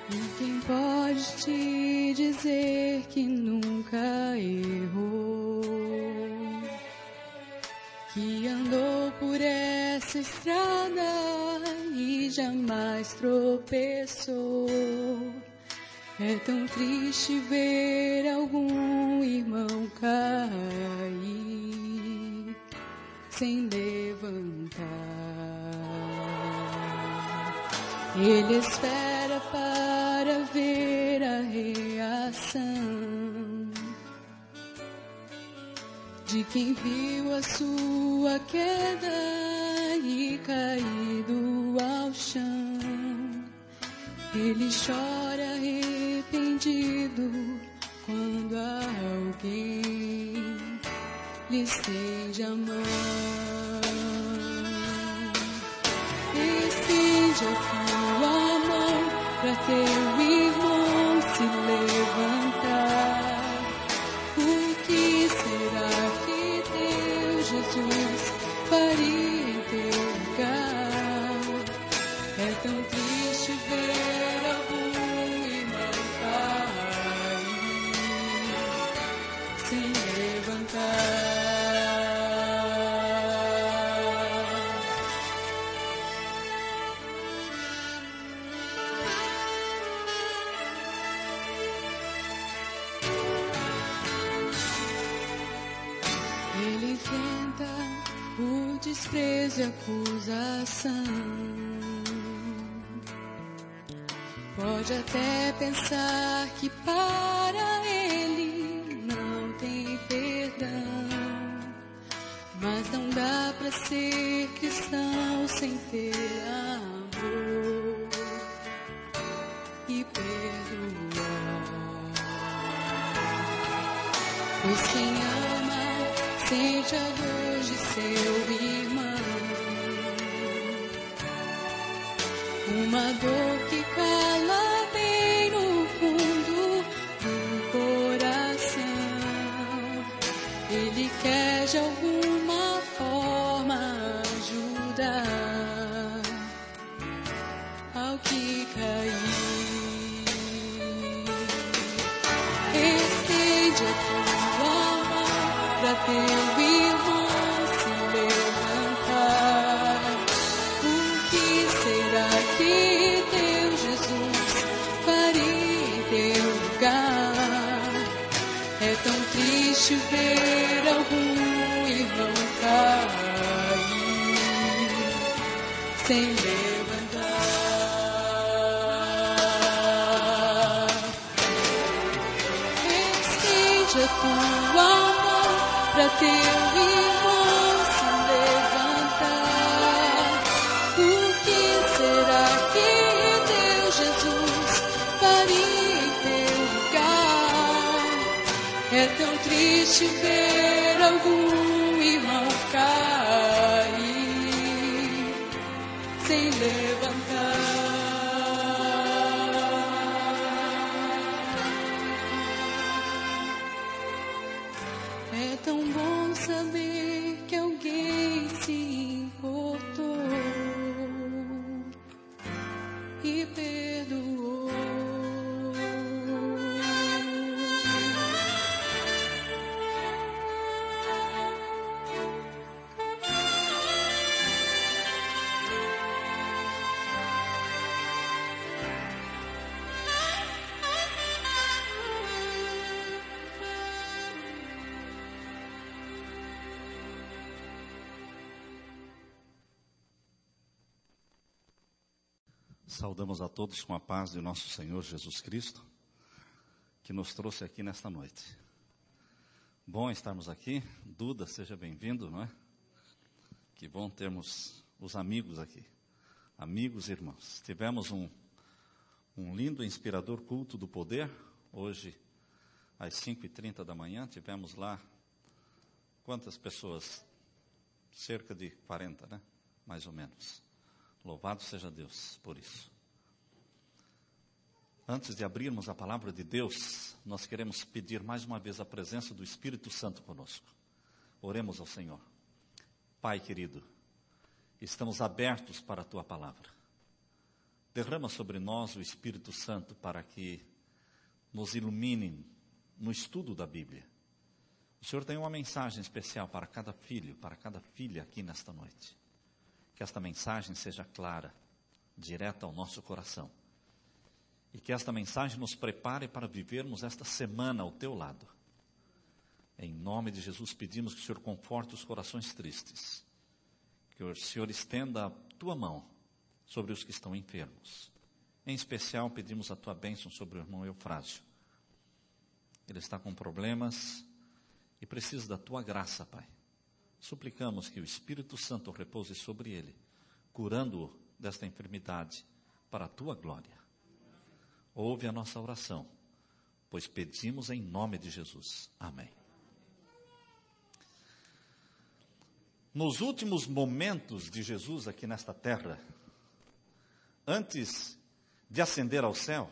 E quem pode te dizer que nunca errou, que andou por essa estrada e jamais tropeçou? É tão triste ver algum irmão cair sem levantar. Ele espera para ver a reação de quem viu a sua queda e caído ao chão. Ele chora arrependido quando alguém lhe estende a mão. Estende a tua mão para teu irmão se levantar. O que será que teu Jesus faria em teu lugar? É tão triste ver algum irmão cair sem levantar. Ele enfrenta o desprezo e a acusação. Pode até pensar que para ele não tem perdão, mas não dá para ser cristão sem ter amor e perdoar. Pois quem ama sente a dor de seu irmão, uma dor que cala bem no fundo do coração. Ele quer de alguma forma ajudar ao que cair. Estende a tua mão para teu irmão se levantar. O que será que teu Jesus faria em teu lugar? É tão triste ver algum irmão cair sem levantar. Estende a tua mão para teu irmão se levantar. O que será que teu Jesus faria em teu lugar? É tão triste ver algum irmão cair sem levantar. É tão bom saber que alguém se importou e perdoou. Saudamos a todos com a paz de nosso Senhor Jesus Cristo, que nos trouxe aqui nesta noite. Bom estarmos aqui. Duda, seja bem-vindo, não é? Que bom termos os amigos aqui, amigos e irmãos. Tivemos um lindo e inspirador culto do poder, hoje às 5h30 da manhã, tivemos lá, quantas pessoas? Cerca de 40, né? Mais ou menos. Louvado seja Deus por isso. Antes de abrirmos a palavra de Deus, nós queremos pedir mais uma vez a presença do Espírito Santo conosco. Oremos ao Senhor. Pai querido, estamos abertos para a Tua palavra. derrama sobre nós o Espírito Santo para que nos ilumine no estudo da Bíblia. O Senhor tem uma mensagem especial para cada filho, para cada filha aqui nesta noite. Que esta mensagem seja clara, direta ao nosso coração. E que esta mensagem nos prepare para vivermos esta semana ao teu lado. Em nome de Jesus pedimos que o Senhor conforte os corações tristes. Que o Senhor estenda a tua mão sobre os que estão enfermos. Em especial pedimos a tua bênção sobre o irmão Eufrásio. Ele está com problemas e precisa da tua graça, Pai. Suplicamos que o Espírito Santo repouse sobre ele, curando-o desta enfermidade para a tua glória. Ouve a nossa oração, pois pedimos em nome de Jesus. Amém. Nos últimos momentos de Jesus aqui nesta terra, antes de ascender ao céu,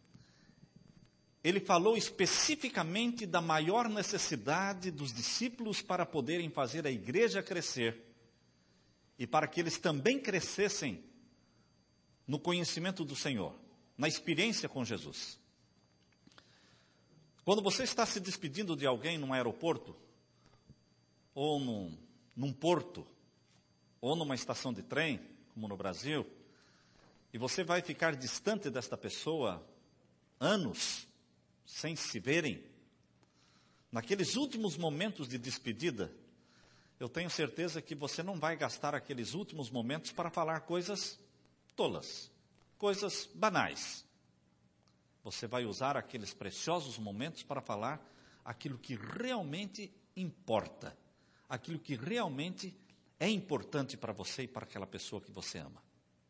ele falou especificamente da maior necessidade dos discípulos para poderem fazer a igreja crescer e para que eles também crescessem no conhecimento do Senhor, na experiência com Jesus. Quando você está se despedindo de alguém num aeroporto, ou num porto, ou numa estação de trem, como no Brasil, e você vai ficar distante desta pessoa anos, sem se verem, naqueles últimos momentos de despedida, eu tenho certeza que você não vai gastar aqueles últimos momentos para falar coisas tolas, coisas banais. Você vai usar aqueles preciosos momentos para falar aquilo que realmente importa, aquilo que realmente é importante para você e para aquela pessoa que você ama.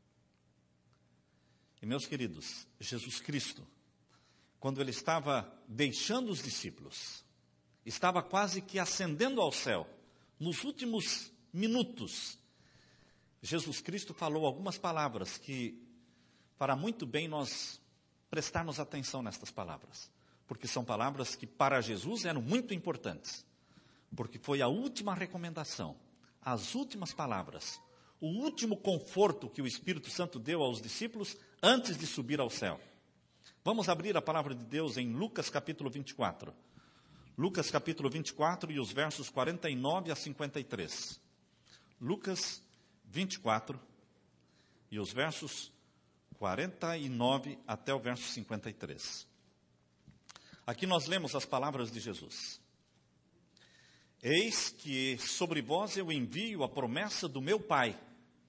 E meus queridos, Jesus Cristo, quando ele estava deixando os discípulos, estava quase que ascendendo ao céu, nos últimos minutos, Jesus Cristo falou algumas palavras que fará muito bem nós prestarmos atenção nestas palavras, porque são palavras que para Jesus eram muito importantes, porque foi a última recomendação, as últimas palavras, o último conforto que o Espírito Santo deu aos discípulos antes de subir ao céu. Vamos abrir a palavra de Deus em Lucas capítulo 24. Lucas capítulo 24 e os versos 49 a 53. Lucas 24 e os versos 49 até o verso 53. Aqui nós lemos as palavras de Jesus. Eis que sobre vós eu envio a promessa do meu Pai.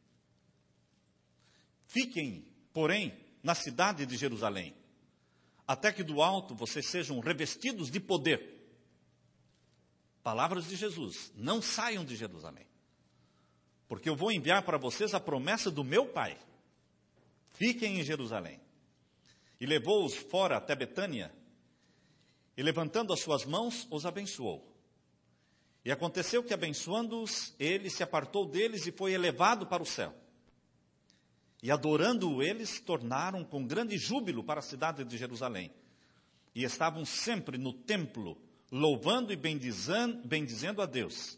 Fiquem, porém, na cidade de Jerusalém, até que do alto vocês sejam revestidos de poder. Palavras de Jesus, não saiam de Jerusalém, porque eu vou enviar para vocês a promessa do meu Pai. Fiquem em Jerusalém. E levou-os fora até Betânia, e levantando as suas mãos, os abençoou. E aconteceu que, abençoando-os, ele se apartou deles e foi elevado para o céu. E adorando-o eles, tornaram com grande júbilo para a cidade de Jerusalém. E estavam sempre no templo, louvando e bendizendo a Deus.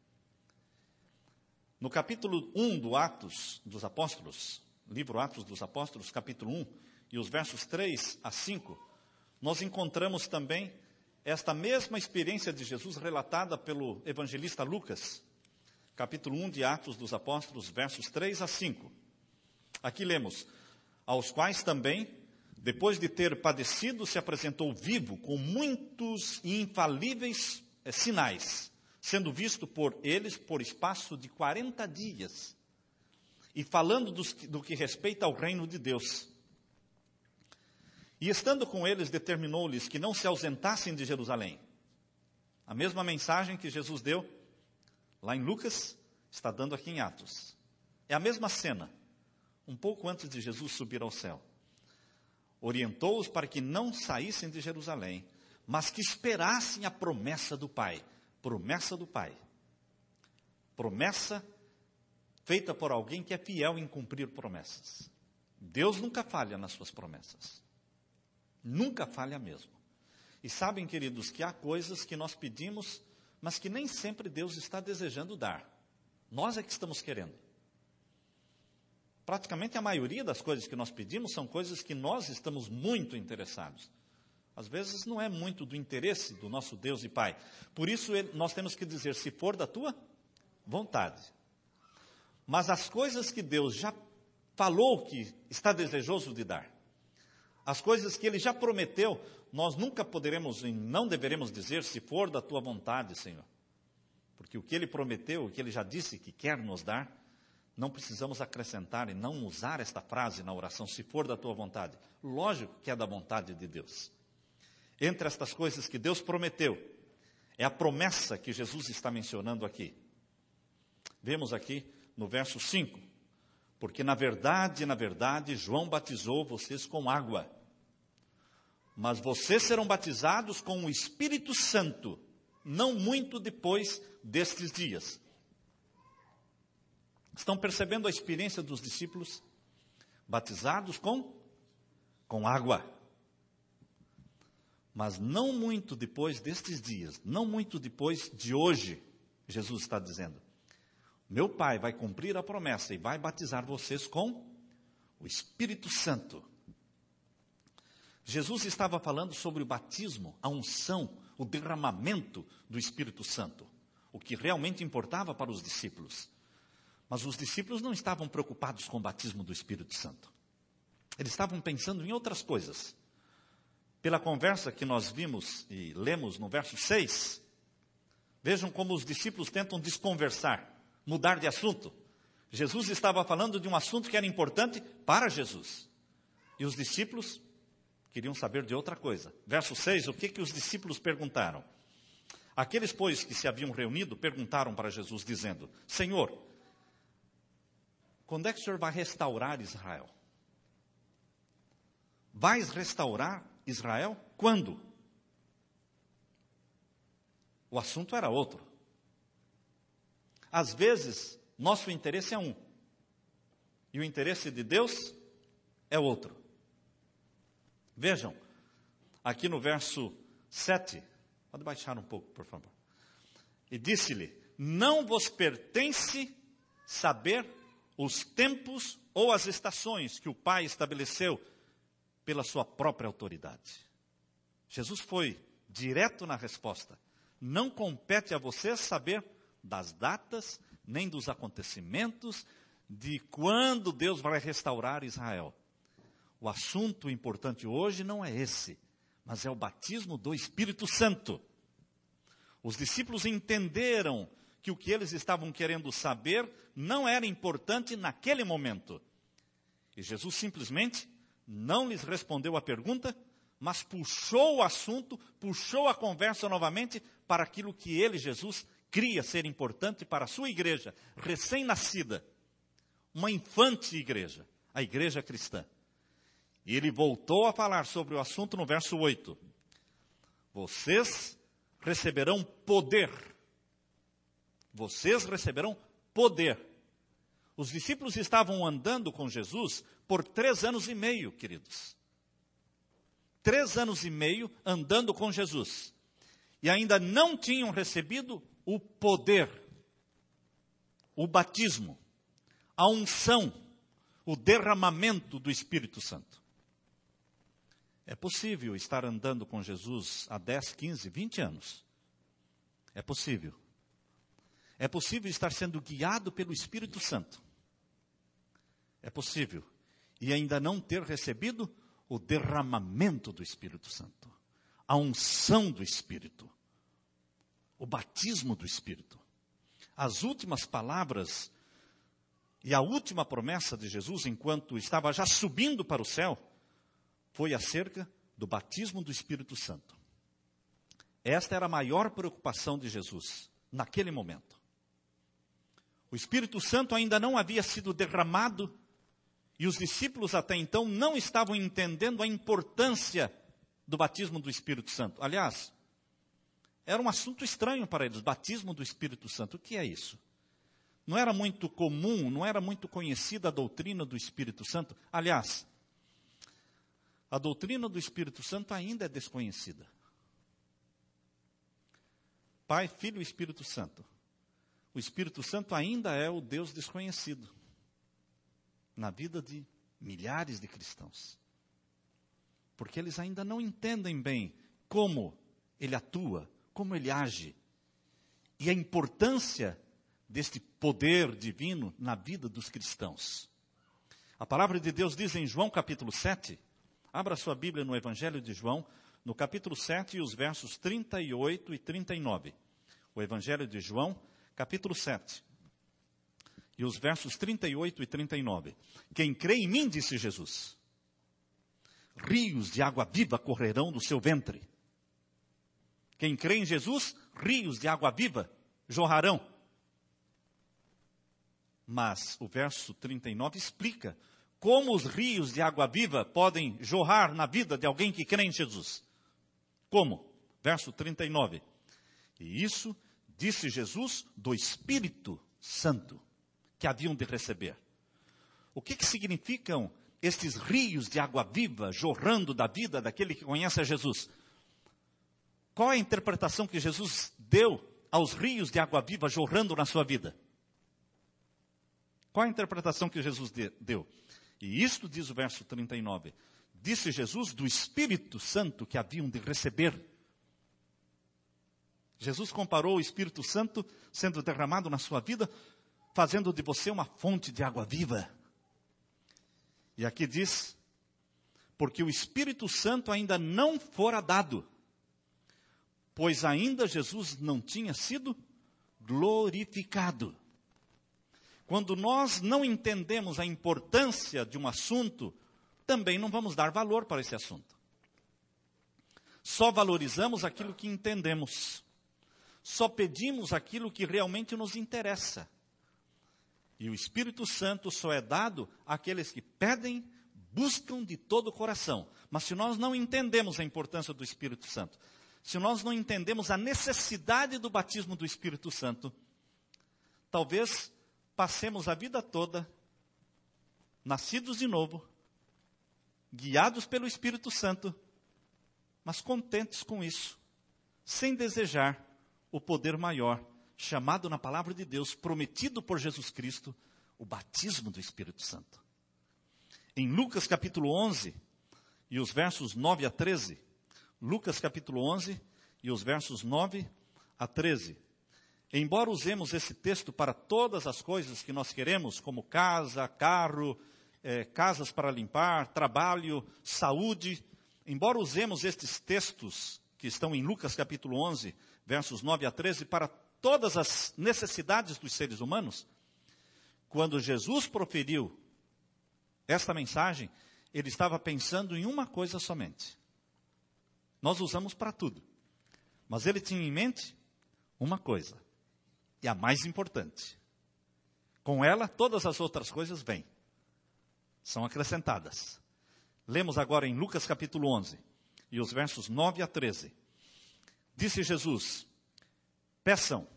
No capítulo 1 do Atos dos Apóstolos, livro Atos dos Apóstolos, capítulo 1, e os versos 3 a 5, nós encontramos também esta mesma experiência de Jesus relatada pelo evangelista Lucas, capítulo 1 de Atos dos Apóstolos, versos 3 a 5. Aqui lemos, aos quais também, depois de ter padecido, se apresentou vivo, com muitos e infalíveis sinais, sendo visto por eles por espaço de 40 dias, e falando do que respeita ao reino de Deus. E estando com eles, determinou-lhes que não se ausentassem de Jerusalém. A mesma mensagem que Jesus deu lá em Lucas, está dando aqui em Atos. É a mesma cena, um pouco antes de Jesus subir ao céu. Orientou-os para que não saíssem de Jerusalém, mas que esperassem a promessa do Pai. Promessa do Pai. Promessa feita por alguém que é fiel em cumprir promessas. Deus nunca falha nas suas promessas. Nunca falha mesmo. E sabem, queridos, que há coisas que nós pedimos, mas que nem sempre Deus está desejando dar. Nós é que estamos querendo. Praticamente a maioria das coisas que nós pedimos são coisas que nós estamos muito interessados. Às vezes não é muito do interesse do nosso Deus e Pai. Por isso nós temos que dizer, se for da tua vontade. Mas as coisas que Deus já falou que está desejoso de dar, as coisas que Ele já prometeu, nós nunca poderemos e não deveremos dizer, se for da tua vontade, Senhor. Porque o que Ele prometeu, o que Ele já disse que quer nos dar, não precisamos acrescentar e não usar esta frase na oração, se for da tua vontade. Lógico que é da vontade de Deus. Entre estas coisas que Deus prometeu, é a promessa que Jesus está mencionando aqui. Vemos aqui no verso 5. Porque na verdade, João batizou vocês com água. Mas vocês serão batizados com o Espírito Santo, não muito depois destes dias. Estão percebendo a experiência dos discípulos? Batizados com água. Mas não muito depois destes dias, não muito depois de hoje, Jesus está dizendo. Meu Pai vai cumprir a promessa e vai batizar vocês com o Espírito Santo. Jesus estava falando sobre o batismo, a unção, o derramamento do Espírito Santo. O que realmente importava para os discípulos. Mas os discípulos não estavam preocupados com o batismo do Espírito Santo. Eles estavam pensando em outras coisas. Pela conversa que nós vimos e lemos no verso 6, vejam como os discípulos tentam desconversar, mudar de assunto. Jesus estava falando de um assunto que era importante para Jesus. E os discípulos queriam saber de outra coisa. Verso 6, o que os discípulos perguntaram? Aqueles, pois, que se haviam reunido, perguntaram para Jesus, dizendo, Senhor, quando é que o Senhor vai restaurar Israel? Vais restaurar Israel? Quando? O assunto era outro. Às vezes, nosso interesse é um. E o interesse de Deus é outro. Vejam, aqui no verso 7, pode baixar um pouco, por favor. E disse-lhe, não vos pertence saber os tempos ou as estações que o Pai estabeleceu pela sua própria autoridade. Jesus foi direto na resposta. Não compete a vocês saber das datas, nem dos acontecimentos, de quando Deus vai restaurar Israel. O assunto importante hoje não é esse, mas é o batismo do Espírito Santo. Os discípulos entenderam que o que eles estavam querendo saber não era importante naquele momento. E Jesus simplesmente não lhes respondeu a pergunta, mas puxou o assunto, puxou a conversa novamente para aquilo que ele, Jesus, cria ser importante para a sua igreja, recém-nascida, uma infante igreja, a igreja cristã. E ele voltou a falar sobre o assunto no verso 8. Vocês receberão poder. Vocês receberão poder. Os discípulos estavam andando com Jesus por 3 anos e meio, queridos. 3 anos e meio andando com Jesus. E ainda não tinham recebido o poder, o batismo, a unção, o derramamento do Espírito Santo. É possível estar andando com Jesus há 10, 15, 20 anos. É possível. É possível estar sendo guiado pelo Espírito Santo. É possível. E ainda não ter recebido o derramamento do Espírito Santo. A unção do Espírito. O batismo do Espírito. As últimas palavras e a última promessa de Jesus, enquanto estava já subindo para o céu, foi acerca do batismo do Espírito Santo. Esta era a maior preocupação de Jesus, naquele momento. O Espírito Santo ainda não havia sido derramado, e os discípulos até então não estavam entendendo a importância do batismo do Espírito Santo. Aliás, era um assunto estranho para eles, batismo do Espírito Santo. O que é isso? Não era muito comum, não era muito conhecida a doutrina do Espírito Santo. Aliás, a doutrina do Espírito Santo ainda é desconhecida. Pai, Filho e Espírito Santo. O Espírito Santo ainda é o Deus desconhecido. na vida de milhares de cristãos. Porque eles ainda não entendem bem como ele atua, como ele age. E a importância deste poder divino na vida dos cristãos. A palavra de Deus diz em João capítulo 7, abra sua Bíblia no Evangelho de João, no capítulo 7 e os versos 38 e 39. O Evangelho de João, capítulo 7. E os versos 38 e 39. Quem crê em mim, disse Jesus, rios de água viva correrão do seu ventre. Quem crê em Jesus, rios de água viva jorrarão. Mas o verso 39 explica como os rios de água viva podem jorrar na vida de alguém que crê em Jesus. Como? Verso 39. E isso disse Jesus do Espírito Santo que haviam de receber. O que significam estes rios de água viva jorrando da vida daquele que conhece a Jesus? Qual é a interpretação que Jesus deu aos rios de água viva jorrando na sua vida? Qual a interpretação que Jesus deu? E isto diz o verso 39. Disse Jesus do Espírito Santo que haviam de receber. Jesus comparou o Espírito Santo sendo derramado na sua vida, fazendo de você uma fonte de água viva. E aqui diz, porque o Espírito Santo ainda não fora dado, pois ainda Jesus não tinha sido glorificado. Quando nós não entendemos a importância de um assunto, também não vamos dar valor para esse assunto. Só valorizamos aquilo que entendemos. Só pedimos aquilo que realmente nos interessa. E o Espírito Santo só é dado àqueles que pedem, buscam de todo o coração. Mas se nós não entendemos a importância do Espírito Santo, se nós não entendemos a necessidade do batismo do Espírito Santo, talvez passemos a vida toda, nascidos de novo, guiados pelo Espírito Santo, mas contentes com isso, sem desejar o poder maior, chamado na palavra de Deus, prometido por Jesus Cristo, o batismo do Espírito Santo. Em Lucas capítulo 11, e os versos 9 a 13, Lucas capítulo 11, e os versos 9 a 13. Embora usemos esse texto para todas as coisas que nós queremos, como casa, carro, casas para limpar, trabalho, saúde, embora usemos estes textos que estão em Lucas capítulo 11, versos 9 a 13, para todas as necessidades dos seres humanos, quando Jesus proferiu esta mensagem, ele estava pensando em uma coisa somente. Nós usamos para tudo, mas ele tinha em mente uma coisa, e a mais importante. Com ela, todas as outras coisas vêm, são acrescentadas. Lemos agora em Lucas capítulo 11, e os versos 9 a 13. Disse Jesus, peçam,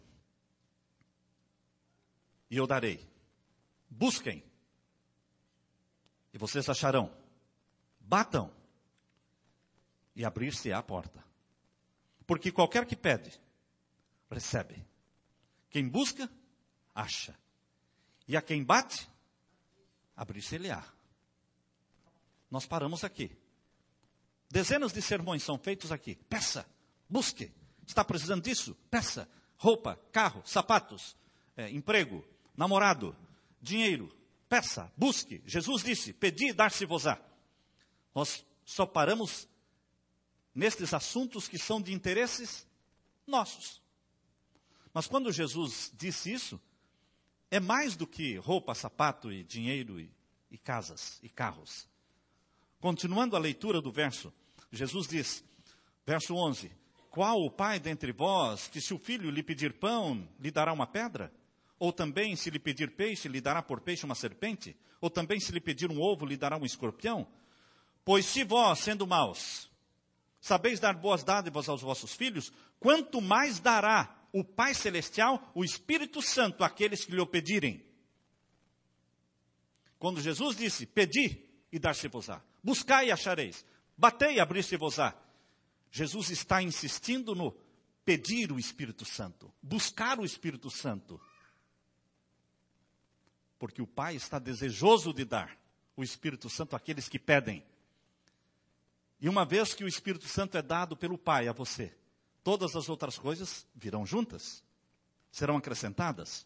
e eu darei. Busquem, e vocês acharão. Batam, e abrir-se-á a porta. Porque qualquer que pede, recebe. Quem busca, acha. E a quem bate, abrir-se-lhe-á. Nós paramos aqui. Dezenas de sermões são feitos aqui. Peça, busque. Está precisando disso? Peça. Roupa, carro, sapatos, emprego, namorado, dinheiro. Peça, busque. Jesus disse, pedi e dar-se-vos-á. Nós só paramos nestes assuntos que são de interesses nossos. Mas quando Jesus disse isso, é mais do que roupa, sapato e dinheiro e casas e carros. Continuando a leitura do verso, Jesus diz, verso 11, qual o pai dentre vós que se o filho lhe pedir pão, lhe dará uma pedra? Ou também se lhe pedir peixe, lhe dará por peixe uma serpente? Ou também se lhe pedir um ovo, lhe dará um escorpião? Pois se vós, sendo maus, sabeis dar boas dádivas aos vossos filhos, quanto mais dará o Pai Celestial, o Espírito Santo, àqueles que lhe o pedirem. Quando Jesus disse, pedi e dar-se-vos-á, buscai e achareis, batei e abrir-se-vos-á, Jesus está insistindo no pedir o Espírito Santo, buscar o Espírito Santo. porque o Pai está desejoso de dar o Espírito Santo àqueles que pedem. E uma vez que o Espírito Santo é dado pelo Pai a você, todas as outras coisas virão juntas, serão acrescentadas.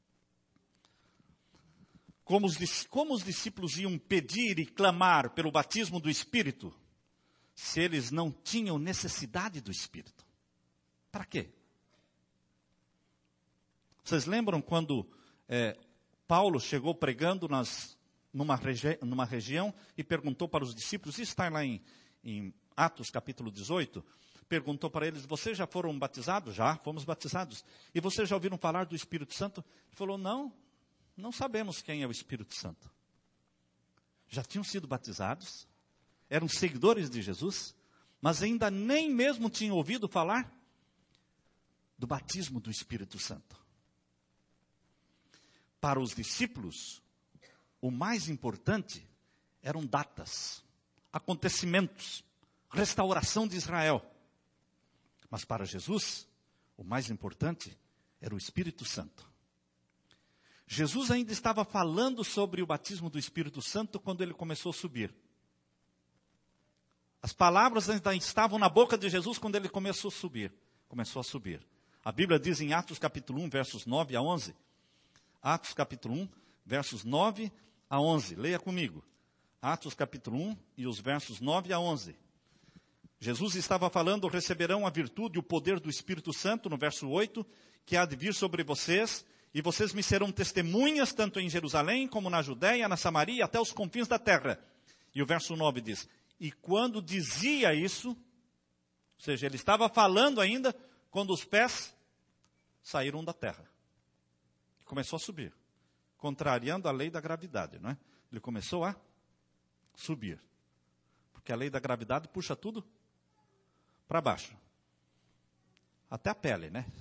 Como os discípulos iam pedir e clamar pelo batismo do Espírito, se eles não tinham necessidade do Espírito? Para quê? Vocês lembram quando Paulo chegou pregando numa região e perguntou para os discípulos, isso está lá em Atos capítulo 18, perguntou para eles, vocês já foram batizados? Já, fomos batizados. E vocês já ouviram falar do Espírito Santo? Ele falou, não sabemos quem é o Espírito Santo. Já tinham sido batizados, eram seguidores de Jesus, mas ainda nem mesmo tinham ouvido falar do batismo do Espírito Santo. Para os discípulos, o mais importante eram datas, acontecimentos, restauração de Israel. Mas para Jesus, o mais importante era o Espírito Santo. Jesus ainda estava falando sobre o batismo do Espírito Santo quando ele começou a subir. As palavras ainda estavam na boca de Jesus quando ele começou a subir. A Bíblia diz em Atos capítulo 1, versos 9 a 11. Atos capítulo 1, versos 9 a 11. Leia comigo. Atos capítulo 1 e os versos 9 a 11. Jesus estava falando, receberão a virtude e o poder do Espírito Santo, no verso 8, que há de vir sobre vocês, e vocês me serão testemunhas, tanto em Jerusalém, como na Judéia, na Samaria, até os confins da terra. E o verso 9 diz, e quando dizia isso, ou seja, ele estava falando ainda, quando os pés saíram da terra. Começou a subir, contrariando a lei da gravidade, não é? Ele começou a subir, porque a lei da gravidade puxa tudo para baixo, até a pele, né?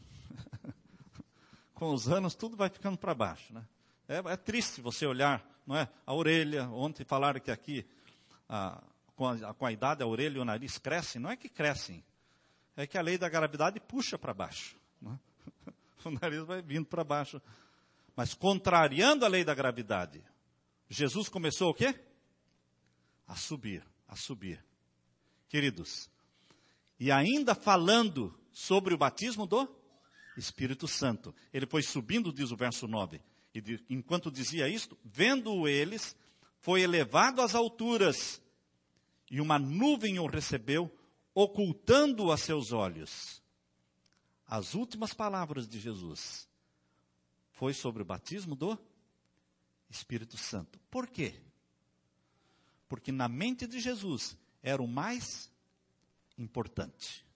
Com os anos tudo vai ficando para baixo, né? É triste você olhar, não é? A orelha, ontem falaram que aqui, com a idade, a orelha e o nariz crescem, não é que crescem, é que a lei da gravidade puxa para baixo, não é? O nariz vai vindo para baixo. Mas contrariando a lei da gravidade, Jesus começou o quê? A subir. Queridos, e ainda falando sobre o batismo do Espírito Santo. Ele foi subindo, diz o verso 9. E enquanto dizia isto, vendo-o eles, foi elevado às alturas, e uma nuvem o recebeu, ocultando-o a seus olhos. As últimas palavras de Jesus foi sobre o batismo do Espírito Santo. Por quê? Porque na mente de Jesus era o mais importante.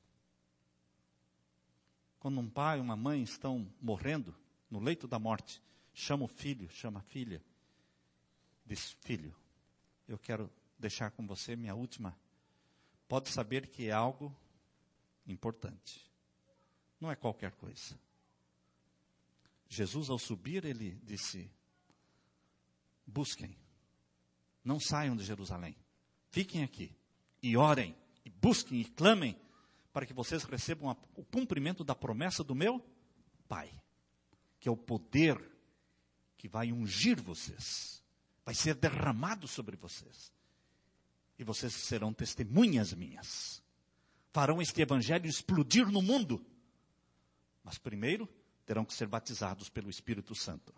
Quando um pai e uma mãe estão morrendo no leito da morte, chama o filho, chama a filha, diz, filho, eu quero deixar com você minha última. Pode saber que é algo importante. Não é qualquer coisa. Jesus, ao subir, ele disse, busquem, não saiam de Jerusalém, fiquem aqui, e orem, e busquem, e clamem, para que vocês recebam o cumprimento da promessa do meu Pai, que é o poder que vai ungir vocês, vai ser derramado sobre vocês, e vocês serão testemunhas minhas, farão este evangelho explodir no mundo, mas primeiro terão que ser batizados pelo Espírito Santo.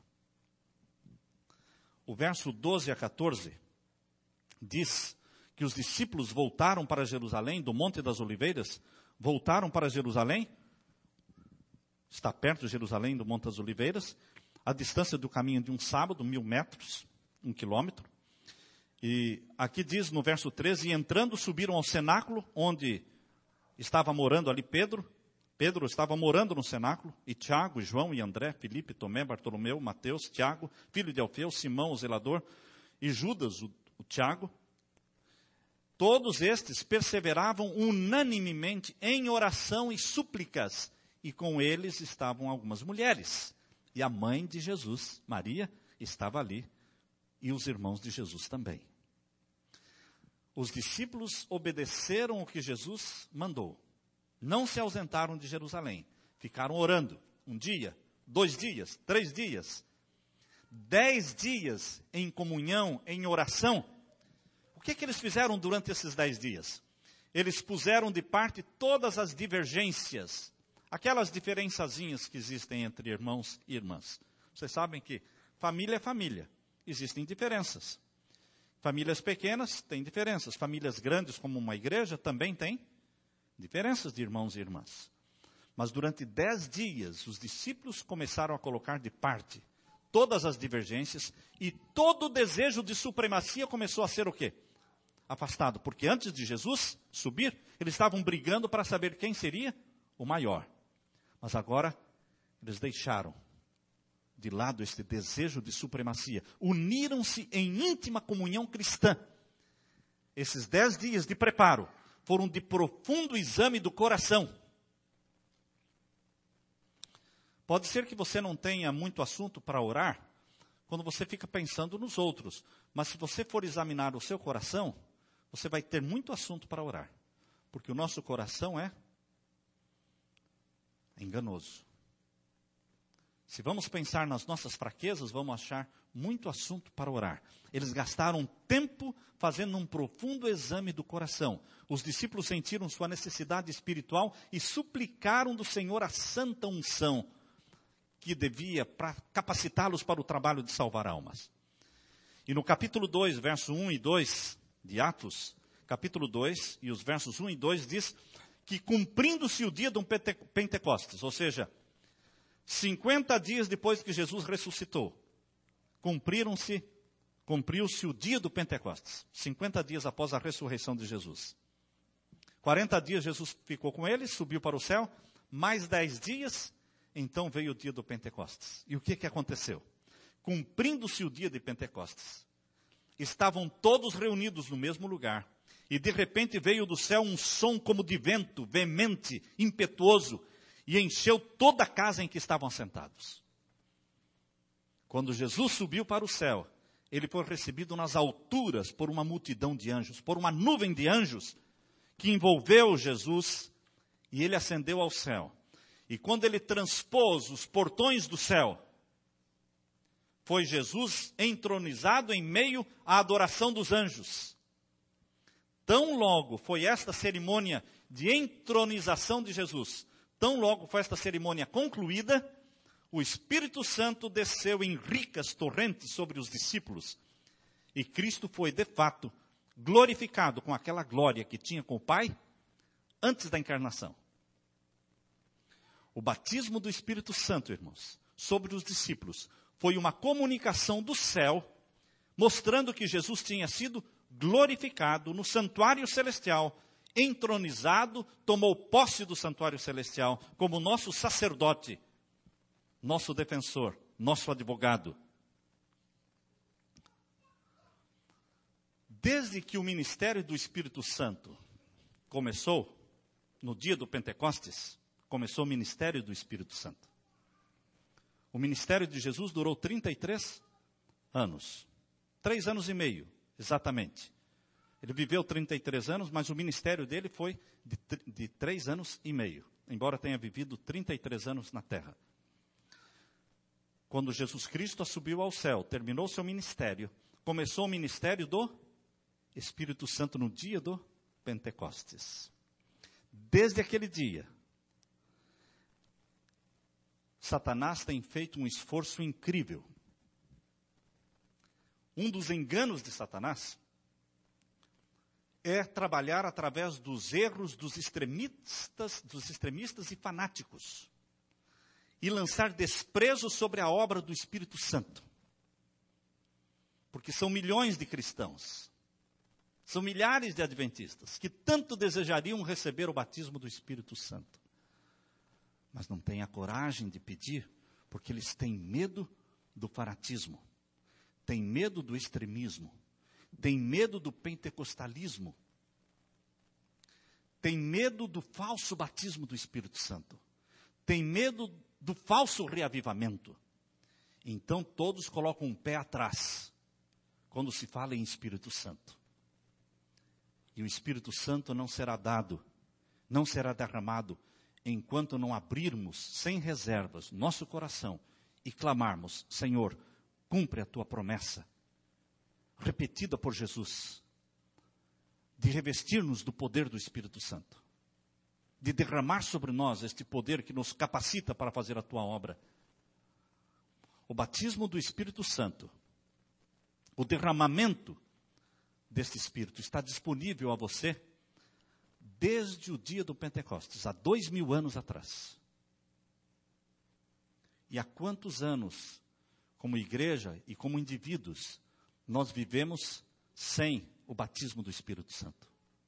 O verso 12 a 14 diz que os discípulos voltaram para Jerusalém, do Monte das Oliveiras, voltaram para Jerusalém, está perto de Jerusalém, do Monte das Oliveiras, a distância do caminho de um sábado, 1000 metros, 1 quilômetro. E aqui diz no verso 13, e entrando subiram ao cenáculo, onde estava morando ali Pedro estava morando no cenáculo, e Tiago, João e André, Filipe, Tomé, Bartolomeu, Mateus, Tiago, filho de Alfeu, Simão, o zelador, e Judas, o Tiago. Todos estes perseveravam unanimemente em oração e súplicas, e com eles estavam algumas mulheres. E a mãe de Jesus, Maria, estava ali, e os irmãos de Jesus também. Os discípulos obedeceram o que Jesus mandou. Não se ausentaram de Jerusalém. Ficaram orando 1 dia, 2 dias, 3 dias. 10 dias em comunhão, em oração. O que eles fizeram durante esses 10 dias? Eles puseram de parte todas as divergências, aquelas diferençazinhas que existem entre irmãos e irmãs. Vocês sabem que família é família, existem diferenças. Famílias pequenas têm diferenças, famílias grandes como uma igreja também têm diferenças de irmãos e irmãs. Mas durante 10 dias, os discípulos começaram a colocar de parte todas as divergências e todo o desejo de supremacia começou a ser o quê? Afastado. Porque antes de Jesus subir, eles estavam brigando para saber quem seria o maior. Mas agora, eles deixaram de lado este desejo de supremacia. Uniram-se em íntima comunhão cristã. Esses 10 dias de preparo foram de profundo exame do coração. Pode ser que você não tenha muito assunto para orar, quando você fica pensando nos outros. Mas se você for examinar o seu coração, você vai ter muito assunto para orar. Porque o nosso coração é enganoso. Se vamos pensar nas nossas fraquezas, vamos achar muito assunto para orar. Eles gastaram tempo fazendo um profundo exame do coração. Os discípulos sentiram sua necessidade espiritual e suplicaram do Senhor a santa unção que devia capacitá-los para o trabalho de salvar almas. E no capítulo 2, verso 1 e 2 de Atos, capítulo 2, e os versos 1 e 2 diz que cumprindo-se o dia de um Pentecostes, ou seja, 50 dias depois que Jesus ressuscitou, cumpriu-se o dia do Pentecostes, 50 dias após a ressurreição de Jesus. 40 dias Jesus ficou com eles, subiu para o céu, mais 10 dias, então veio o dia do Pentecostes. E o que aconteceu? Cumprindo-se o dia de Pentecostes, estavam todos reunidos no mesmo lugar, e de repente veio do céu um som como de vento, veemente, impetuoso, e encheu toda a casa em que estavam assentados. Quando Jesus subiu para o céu, ele foi recebido nas alturas por uma multidão de anjos, por uma nuvem de anjos, que envolveu Jesus, e ele ascendeu ao céu. E quando ele transpôs os portões do céu, foi Jesus entronizado em meio à adoração dos anjos. Tão logo foi esta cerimônia de entronização de Jesus, tão logo foi esta cerimônia concluída, o Espírito Santo desceu em ricas torrentes sobre os discípulos. E Cristo foi, de fato, glorificado com aquela glória que tinha com o Pai antes da encarnação. O batismo do Espírito Santo, irmãos, sobre os discípulos, foi uma comunicação do céu, mostrando que Jesus tinha sido glorificado no santuário celestial, entronizado, tomou posse do santuário celestial, como nosso sacerdote, nosso defensor, nosso advogado. Desde que o ministério do Espírito Santo começou, no dia do Pentecostes, começou o ministério do Espírito Santo. O ministério de Jesus durou 33 anos. 3 anos e meio, exatamente. Ele viveu 33 anos, mas o ministério dele foi de 3 anos e meio. Embora tenha vivido 33 anos na terra. Quando Jesus Cristo subiu ao céu, terminou seu ministério, começou o ministério do Espírito Santo no dia do Pentecostes. Desde aquele dia, Satanás tem feito um esforço incrível. Um dos enganos de Satanás é trabalhar através dos erros dos extremistas e fanáticos e lançar desprezo sobre a obra do Espírito Santo. Porque são milhões de cristãos, são milhares de adventistas que tanto desejariam receber o batismo do Espírito Santo, mas não têm a coragem de pedir, porque eles têm medo do fanatismo, têm medo do extremismo, têm medo do pentecostalismo, têm medo do falso batismo do Espírito Santo, têm medo do falso reavivamento. Então todos colocam um pé atrás quando se fala em Espírito Santo. E o Espírito Santo não será dado, não será derramado, enquanto não abrirmos sem reservas nosso coração e clamarmos: Senhor, cumpre a tua promessa, repetida por Jesus, de revestir-nos do poder do Espírito Santo, de derramar sobre nós este poder que nos capacita para fazer a tua obra. O batismo do Espírito Santo, o derramamento deste Espírito está disponível a você desde o dia do Pentecostes, há 2000 anos atrás. E há quantos anos, como igreja e como indivíduos, nós vivemos sem o batismo do Espírito Santo?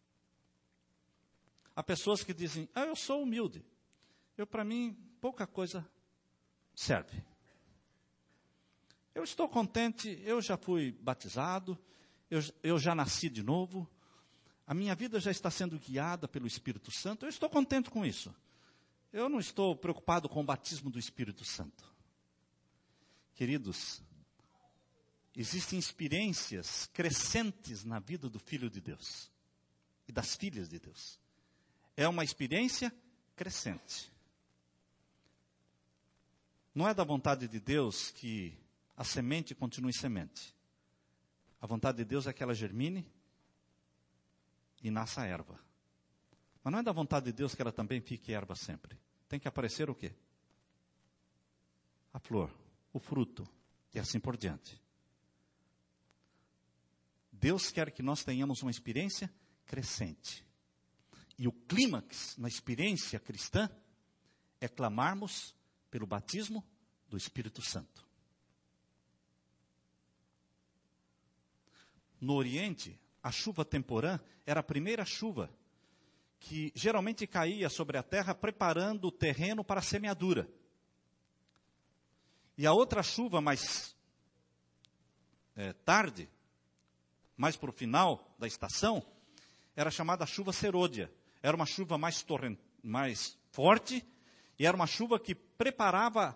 Há pessoas que dizem, eu sou humilde. Para mim, pouca coisa serve. Eu estou contente, eu já fui batizado, eu já nasci de novo, a minha vida já está sendo guiada pelo Espírito Santo, eu estou contente com isso. Eu não estou preocupado com o batismo do Espírito Santo. Queridos, existem experiências crescentes na vida do Filho de Deus e das filhas de Deus. É uma experiência crescente. Não é da vontade de Deus que a semente continue semente. A vontade de Deus é que ela germine e nasça erva. Mas não é da vontade de Deus que ela também fique erva sempre. Tem que aparecer o quê? A flor, o fruto e assim por diante. Deus quer que nós tenhamos uma experiência crescente. E o clímax na experiência cristã é clamarmos pelo batismo do Espírito Santo. No Oriente, a chuva temporã era a primeira chuva que geralmente caía sobre a terra, preparando o terreno para a semeadura. E a outra chuva mais tarde, mais para o final da estação, era chamada chuva serôdia. Era uma chuva mais forte, e era uma chuva que preparava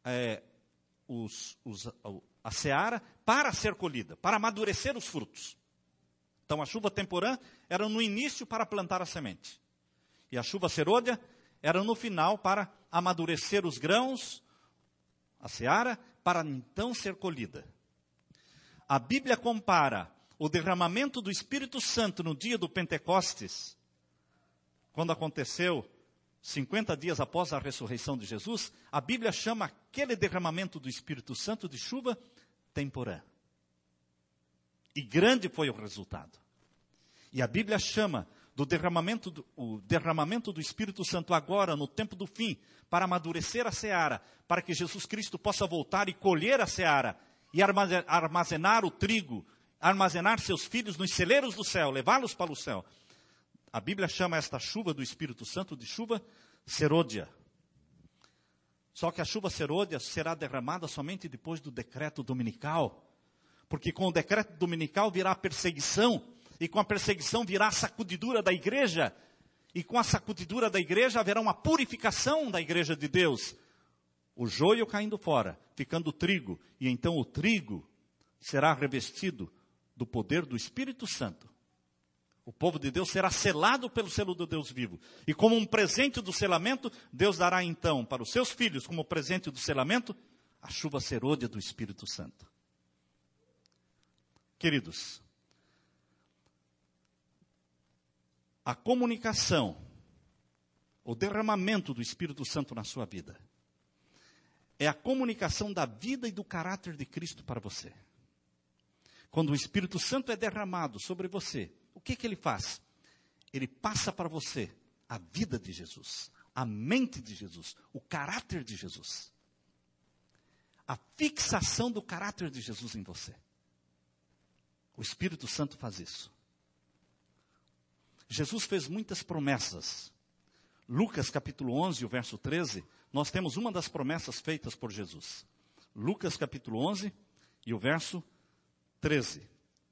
a seara para ser colhida, para amadurecer os frutos. Então a chuva temporã era no início para plantar a semente. E a chuva serôdia era no final para amadurecer os grãos, a seara, para então ser colhida. A Bíblia compara o derramamento do Espírito Santo no dia do Pentecostes, quando aconteceu 50 dias após a ressurreição de Jesus, a Bíblia chama aquele derramamento do Espírito Santo de chuva temporã. E grande foi o resultado. E a Bíblia chama o derramamento do Espírito Santo agora, no tempo do fim, para amadurecer a seara, para que Jesus Cristo possa voltar e colher a seara, e armazenar o trigo, armazenar seus filhos nos celeiros do céu, levá-los para o céu. A Bíblia chama esta chuva do Espírito Santo de chuva serôdia. Só que a chuva serôdia será derramada somente depois do decreto dominical. Porque com o decreto dominical virá a perseguição. E com a perseguição virá a sacudidura da igreja. E com a sacudidura da igreja haverá uma purificação da igreja de Deus. O joio caindo fora, ficando o trigo. E então o trigo será revestido do poder do Espírito Santo. O povo de Deus será selado pelo selo do Deus vivo. E como um presente do selamento, Deus dará então para os seus filhos, como presente do selamento, a chuva serôdia do Espírito Santo. Queridos, a comunicação, o derramamento do Espírito Santo na sua vida, é a comunicação da vida e do caráter de Cristo para você. Quando o Espírito Santo é derramado sobre você, o que ele faz? Ele passa para você a vida de Jesus, a mente de Jesus, o caráter de Jesus. A fixação do caráter de Jesus em você. O Espírito Santo faz isso. Jesus fez muitas promessas. Lucas capítulo 11, o verso 13, nós temos uma das promessas feitas por Jesus. Lucas capítulo 11 e o verso 13.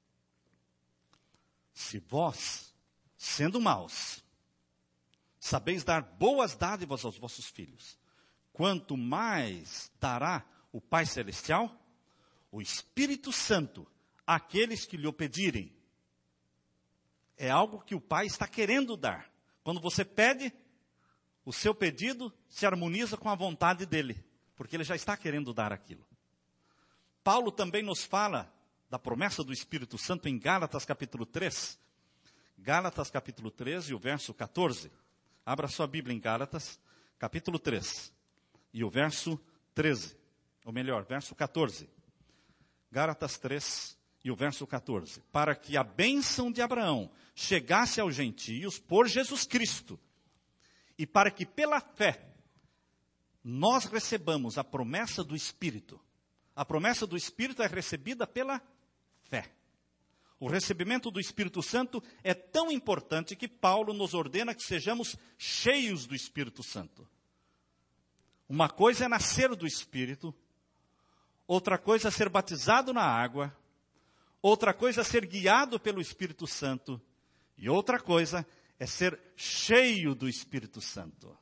Se vós, sendo maus, sabeis dar boas dádivas aos vossos filhos, quanto mais dará o Pai Celestial, o Espírito Santo, àqueles que lhe o pedirem. É algo que o Pai está querendo dar. Quando você pede, o seu pedido se harmoniza com a vontade dele, porque ele já está querendo dar aquilo. Paulo também nos fala da promessa do Espírito Santo em Gálatas capítulo 3. Gálatas capítulo 3 e o verso 14. Abra sua Bíblia em Gálatas capítulo 3 e o verso 13. Ou melhor, verso 14. Gálatas 3 e o verso 14. Para que a bênção de Abraão chegasse aos gentios por Jesus Cristo, e para que pela fé nós recebamos a promessa do Espírito. A promessa do Espírito é recebida pela fé. O recebimento do Espírito Santo é tão importante que Paulo nos ordena que sejamos cheios do Espírito Santo. Uma coisa é nascer do Espírito, outra coisa é ser batizado na água, outra coisa é ser guiado pelo Espírito Santo, e outra coisa é ser cheio do Espírito Santo.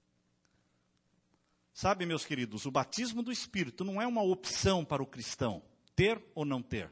Sabe, meus queridos, o batismo do Espírito não é uma opção para o cristão, ter ou não ter.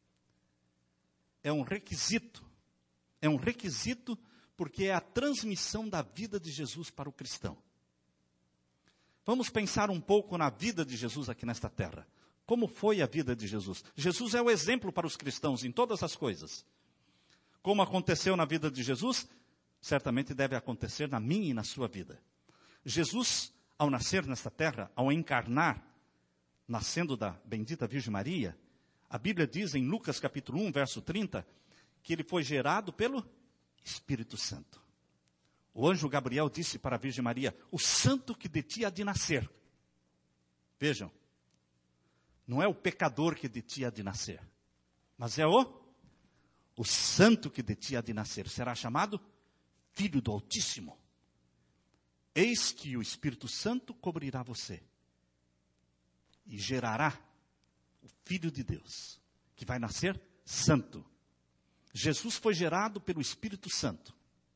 É um requisito. É um requisito porque é a transmissão da vida de Jesus para o cristão. Vamos pensar um pouco na vida de Jesus aqui nesta terra. Como foi a vida de Jesus? Jesus é o exemplo para os cristãos em todas as coisas. Como aconteceu na vida de Jesus, certamente deve acontecer na minha e na sua vida. Jesus, ao nascer nesta terra, ao encarnar, nascendo da bendita Virgem Maria, a Bíblia diz em Lucas capítulo 1, verso 30, que ele foi gerado pelo Espírito Santo. O anjo Gabriel disse para a Virgem Maria, o santo que de ti há de nascer. Vejam, não é o pecador que de ti há de nascer, mas é o santo que de ti há de nascer. Será chamado Filho do Altíssimo. Eis que o Espírito Santo cobrirá você e gerará o Filho de Deus, que vai nascer santo. Jesus foi gerado pelo Espírito Santo.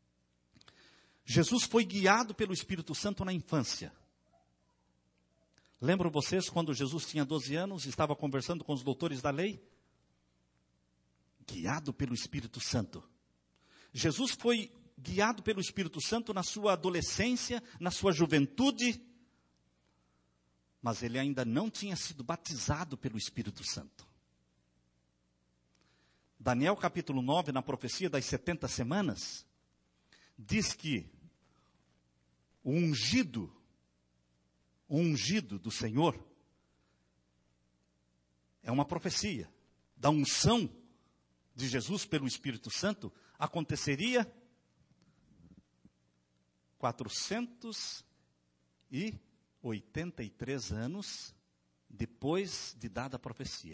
Jesus foi guiado pelo Espírito Santo na infância. Lembram vocês quando Jesus tinha 12 anos, estava conversando com os doutores da lei? Guiado pelo Espírito Santo. Jesus foi guiado pelo Espírito Santo na sua adolescência, na sua juventude, mas ele ainda não tinha sido batizado pelo Espírito Santo. Daniel capítulo 9, na profecia das 70 semanas, diz que o ungido do Senhor, é uma profecia da unção de Jesus pelo Espírito Santo, aconteceria 483 anos depois de dada a profecia.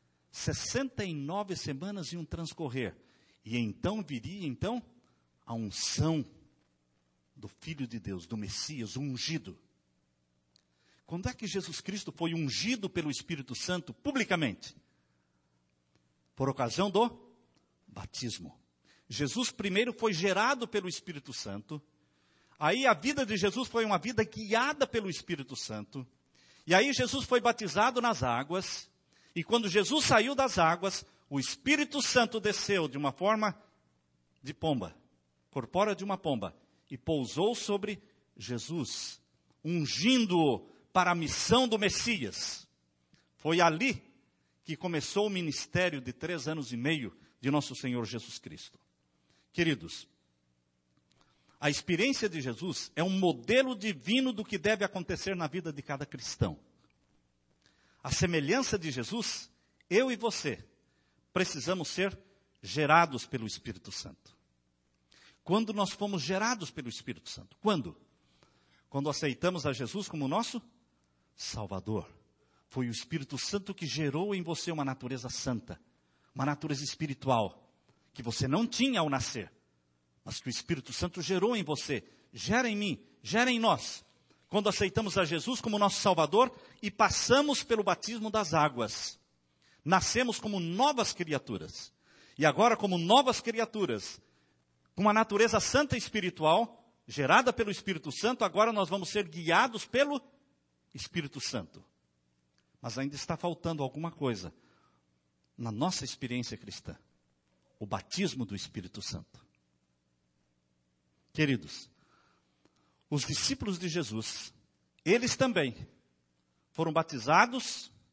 69 semanas iam transcorrer, e então viria a unção do Filho de Deus, do Messias, o ungido. Quando é que Jesus Cristo foi ungido pelo Espírito Santo publicamente? Por ocasião do batismo. Jesus primeiro foi gerado pelo Espírito Santo. Aí a vida de Jesus foi uma vida guiada pelo Espírito Santo. E aí Jesus foi batizado nas águas. E quando Jesus saiu das águas, o Espírito Santo desceu de uma forma de pomba, corpórea de uma pomba, e pousou sobre Jesus, ungindo-o para a missão do Messias. Foi ali que começou o ministério de 3 anos e meio de nosso Senhor Jesus Cristo. Queridos, a experiência de Jesus é um modelo divino do que deve acontecer na vida de cada cristão. A semelhança de Jesus, eu e você, precisamos ser gerados pelo Espírito Santo. Quando nós fomos gerados pelo Espírito Santo? Quando? Quando aceitamos a Jesus como nosso Salvador. Foi o Espírito Santo que gerou em você uma natureza santa, uma natureza espiritual, que você não tinha ao nascer, mas que o Espírito Santo gerou em você, gera em mim, gera em nós. Quando aceitamos a Jesus como nosso Salvador e passamos pelo batismo das águas, nascemos como novas criaturas. E agora, como novas criaturas, com uma natureza santa e espiritual, gerada pelo Espírito Santo, agora nós vamos ser guiados pelo Espírito Santo. Mas ainda está faltando alguma coisa na nossa experiência cristã. O batismo do Espírito Santo. Queridos, os discípulos de Jesus, eles também foram batizados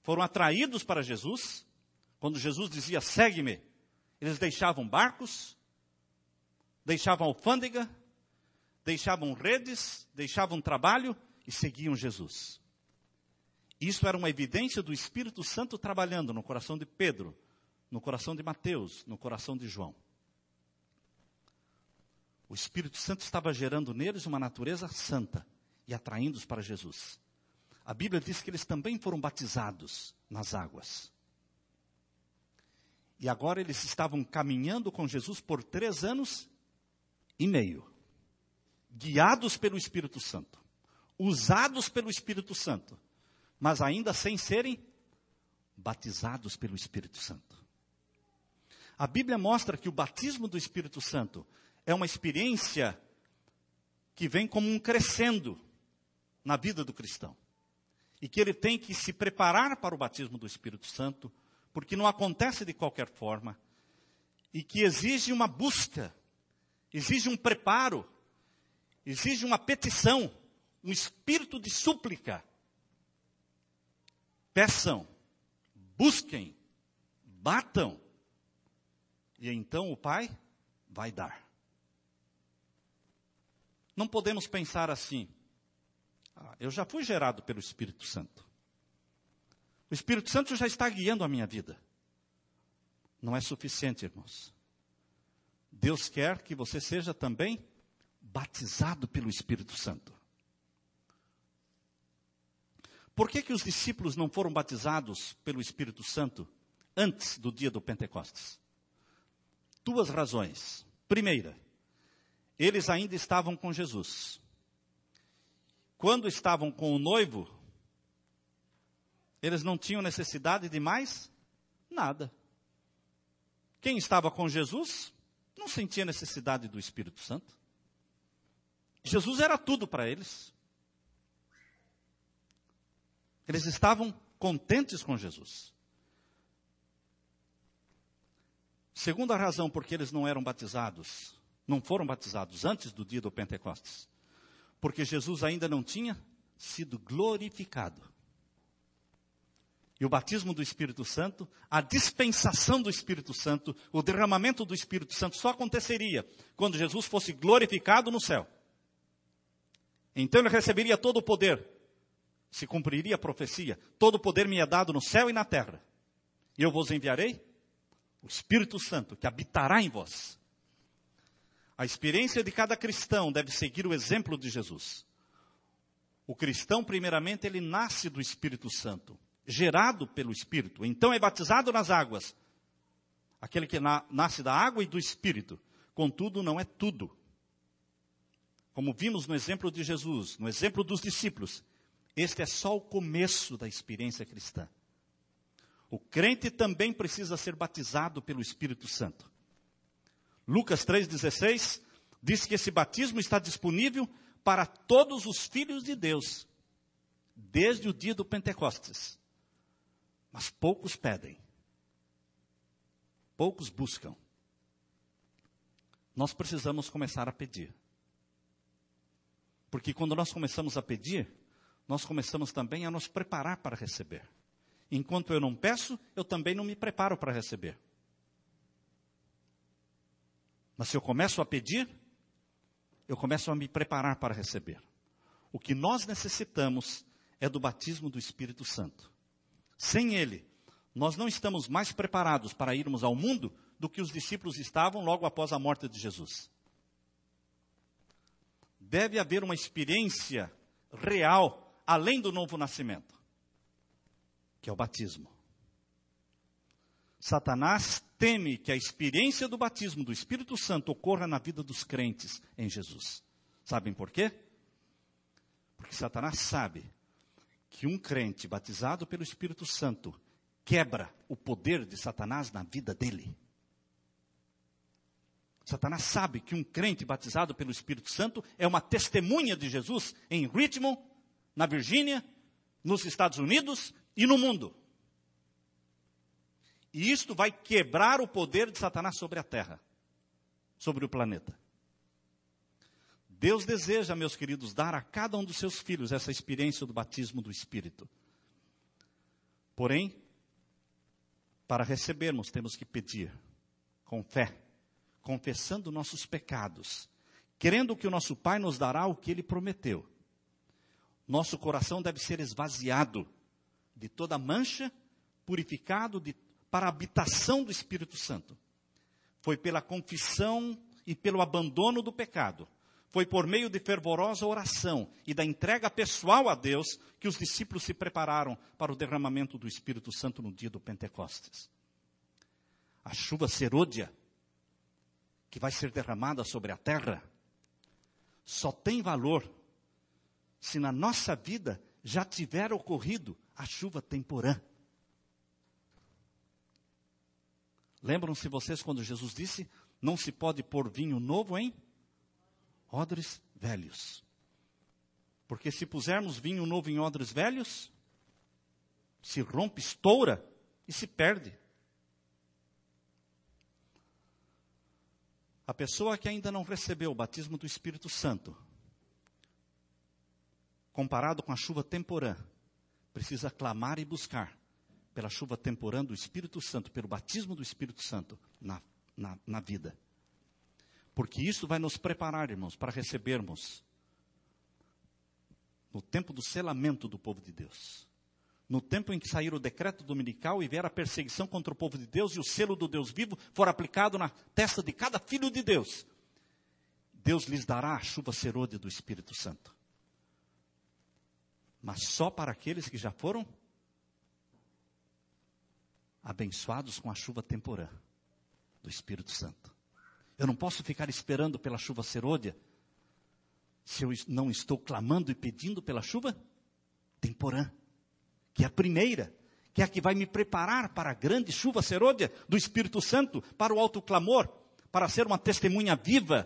foram atraídos para Jesus. Quando Jesus dizia, segue-me, eles deixavam barcos, deixavam alfândega, deixavam redes, deixavam trabalho e seguiam Jesus. Isso era uma evidência do Espírito Santo trabalhando no coração de Pedro, no coração de Mateus, no coração de João. O Espírito Santo estava gerando neles uma natureza santa e atraindo-os para Jesus. A Bíblia diz que eles também foram batizados nas águas. E agora eles estavam caminhando com Jesus por 3 anos e meio. Guiados pelo Espírito Santo. Usados pelo Espírito Santo. Mas ainda sem serem batizados pelo Espírito Santo. A Bíblia mostra que o batismo do Espírito Santo é uma experiência que vem como um crescendo na vida do cristão. E que ele tem que se preparar para o batismo do Espírito Santo, porque não acontece de qualquer forma, e que exige uma busca, exige um preparo, exige uma petição, um espírito de súplica. Peçam, busquem, batam, e então o Pai vai dar. Não podemos pensar assim, eu já fui gerado pelo Espírito Santo. O Espírito Santo já está guiando a minha vida. Não é suficiente, irmãos. Deus quer que você seja também batizado pelo Espírito Santo. Por que os discípulos não foram batizados pelo Espírito Santo antes do dia do Pentecostes? 2 razões. Primeira, eles ainda estavam com Jesus. Quando estavam com o noivo, eles não tinham necessidade de mais nada. Quem estava com Jesus não sentia necessidade do Espírito Santo. Jesus era tudo para eles. Eles estavam contentes com Jesus. Segunda razão por que eles não eram batizados, não foram batizados antes do dia do Pentecostes. Porque Jesus ainda não tinha sido glorificado. E o batismo do Espírito Santo, a dispensação do Espírito Santo, o derramamento do Espírito Santo só aconteceria quando Jesus fosse glorificado no céu. Então ele receberia todo o poder. Se cumpriria a profecia. Todo o poder me é dado no céu e na terra. E eu vos enviarei o Espírito Santo, que habitará em vós. A experiência de cada cristão deve seguir o exemplo de Jesus. O cristão, primeiramente, ele nasce do Espírito Santo, gerado pelo Espírito. Então é batizado nas águas. Aquele que nasce da água e do Espírito. Contudo, não é tudo. Como vimos no exemplo de Jesus, no exemplo dos discípulos, este é só o começo da experiência cristã. O crente também precisa ser batizado pelo Espírito Santo. Lucas 3,16 diz que esse batismo está disponível para todos os filhos de Deus, desde o dia do Pentecostes. Mas poucos pedem, poucos buscam. Nós precisamos começar a pedir. Porque quando nós começamos a pedir, nós começamos também a nos preparar para receber. Enquanto eu não peço, eu também não me preparo para receber. Mas se eu começo a pedir, eu começo a me preparar para receber. O que nós necessitamos é do batismo do Espírito Santo. Sem ele, nós não estamos mais preparados para irmos ao mundo do que os discípulos estavam logo após a morte de Jesus. Deve haver uma experiência real, além do novo nascimento, que é o batismo. Satanás teme que a experiência do batismo do Espírito Santo ocorra na vida dos crentes em Jesus. Sabem por quê? Porque Satanás sabe que um crente batizado pelo Espírito Santo quebra o poder de Satanás na vida dele. Satanás sabe que um crente batizado pelo Espírito Santo é uma testemunha de Jesus em Richmond, na Virgínia, nos Estados Unidos e no mundo. E isto vai quebrar o poder de Satanás sobre a terra, sobre o planeta. Deus deseja, meus queridos, dar a cada um dos seus filhos essa experiência do batismo do Espírito. Porém, para recebermos, temos que pedir com fé, confessando nossos pecados, crendo que o nosso Pai nos dará o que Ele prometeu. Nosso coração deve ser esvaziado de toda mancha, purificado para a habitação do Espírito Santo. Foi pela confissão e pelo abandono do pecado, foi por meio de fervorosa oração e da entrega pessoal a Deus que os discípulos se prepararam para o derramamento do Espírito Santo no dia do Pentecostes. A chuva serôdia, que vai ser derramada sobre a terra, só tem valor se na nossa vida já tiver ocorrido a chuva temporã. Lembram-se vocês quando Jesus disse, não se pode pôr vinho novo em odres velhos. Porque se pusermos vinho novo em odres velhos, se rompe, estoura e se perde. A pessoa que ainda não recebeu o batismo do Espírito Santo, comparado com a chuva temporã, precisa clamar e buscar pela chuva temporã do Espírito Santo, pelo batismo do Espírito Santo na vida. Porque isso vai nos preparar, irmãos, para recebermos, no tempo do selamento do povo de Deus, no tempo em que sair o decreto dominical e vier a perseguição contra o povo de Deus e o selo do Deus vivo for aplicado na testa de cada filho de Deus, Deus lhes dará a chuva serôdia do Espírito Santo. Mas só para aqueles que já foram abençoados com a chuva temporã do Espírito Santo. Eu não posso ficar esperando pela chuva serôdia se eu não estou clamando e pedindo pela chuva temporã, que é a primeira, que é a que vai me preparar para a grande chuva serôdia do Espírito Santo, para o alto clamor, para ser uma testemunha viva.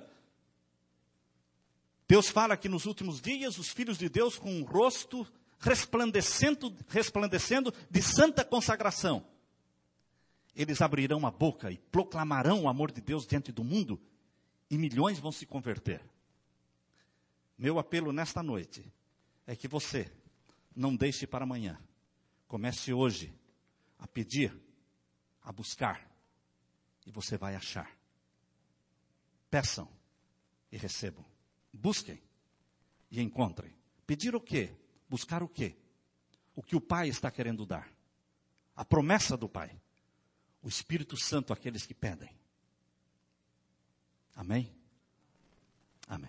Deus fala que nos últimos dias os filhos de Deus com o rosto resplandecendo de santa consagração, eles abrirão a boca e proclamarão o amor de Deus diante do mundo, e milhões vão se converter. Meu apelo nesta noite é que você não deixe para amanhã. Comece hoje a pedir, a buscar, e você vai achar. Peçam e recebam. Busquem e encontrem. Pedir o quê? Buscar o quê? O que o Pai está querendo dar. A promessa do Pai. O Espírito Santo àqueles que pedem. Amém? Amém.